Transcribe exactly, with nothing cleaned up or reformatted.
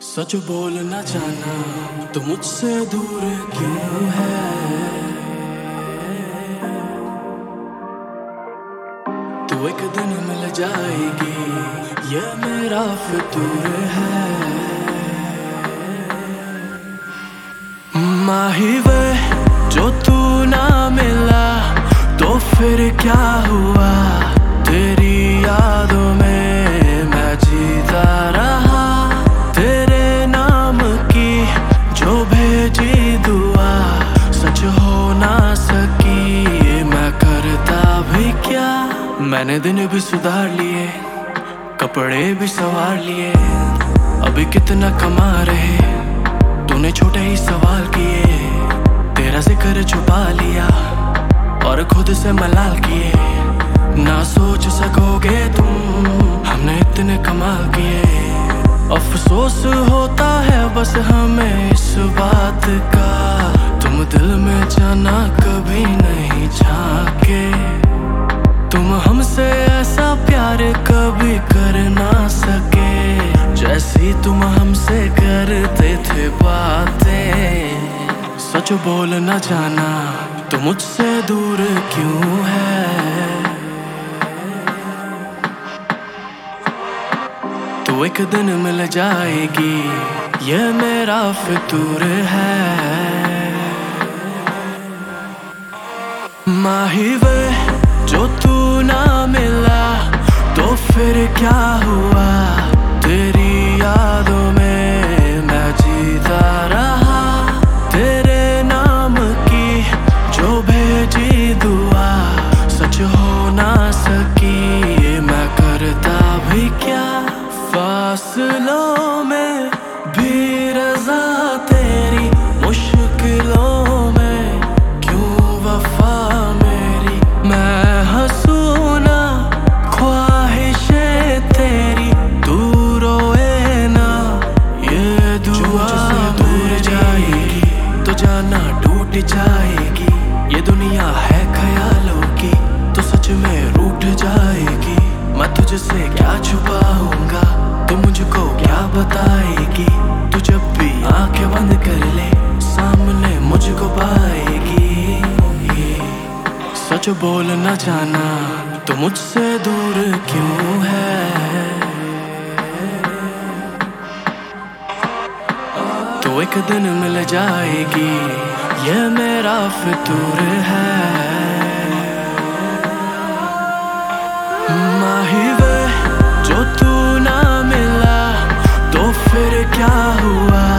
सच बोलना जाना तो मुझसे दूर क्यों है। तू एक दिन मिल जाएगी ये मेरा फितूर है। माही वे जो तू ना मिला तो फिर क्या हुआ। तेरी यादों में मैं जीता रहा। तेरे नाम की जो भेजी दुआ सच हो ना सकी। मैं करता भी क्या। मैंने दिन भी सुधार लिए, कपड़े भी संवार लिए। अभी कितना कमा रहे, तूने छोटे ही सवाल किए। तेरा जिक्र छुपा लिया और खुद से मलाल किए। ना सोच सकोगे तुम, हमने इतने कमाल किए। अफसोस होता है बस हमें इस बात का, तुम दिल में जाना कभी नहीं झांके। तुम हमसे ऐसा प्यार कभी कर ना सके जैसी तुम हमसे करते थे बातें। सच बोलना जाना तो मुझसे दूर क्यों है। तू एक दिन मिल जाएगी ये मेरा फितूर है। माही वे जो तू ना मिला तो फिर क्या हुआ। तेरी यादों में मैं जीता रहा। तेरे नाम की जो भेजी दुआ सच हो ना सकी। मैं करता भी क्या। फासलों में भी रज़ा तेरी, मुश्किलों में क्यों वफा मेरी। मैं हंसूं ना ख्वाहिशें तेरी, तू रोए ना ये दुआ। जो दूर जाएगी तो जाना टूट जाएगी। ये दुनिया है ख्यालों की तो सच में रूठ जाएगी। मैं तुझसे क्या छुपाऊंगा, तू मुझको क्या बताएगी। तू जब भी आंखें बंद कर ले सामने मुझको पाएगी। सच बोलना जाना तो मुझसे दूर क्यों है। तो एक दिन मिल जाएगी ये मेरा फितूर है। माही वे जो तू ना मिला तो फिर क्या हुआ।